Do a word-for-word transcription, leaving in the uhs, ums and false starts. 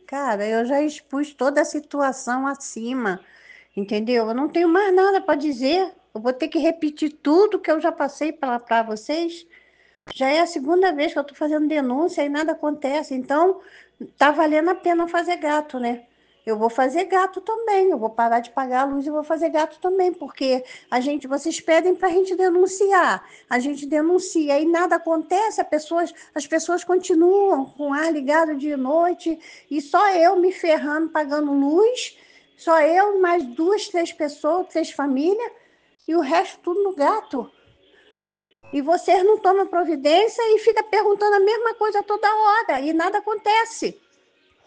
Cara, eu já expus toda a situação acima, entendeu? Eu não tenho mais nada para dizer. Eu vou ter que repetir tudo que eu já passei para vocês. Já é a segunda vez que eu estou fazendo denúncia e nada acontece. Então, tá valendo a pena fazer gato, né? Eu vou fazer gato também. Eu vou parar de pagar a luz e vou fazer gato também, porque a gente, vocês pedem para a gente denunciar. A gente denuncia e nada acontece. As pessoas, as pessoas continuam com o ar ligado de noite e só eu me ferrando pagando luz. Só eu, mais duas, três pessoas, três famílias, e o resto tudo no gato. E vocês não tomam providência e fica perguntando a mesma coisa toda hora e nada acontece.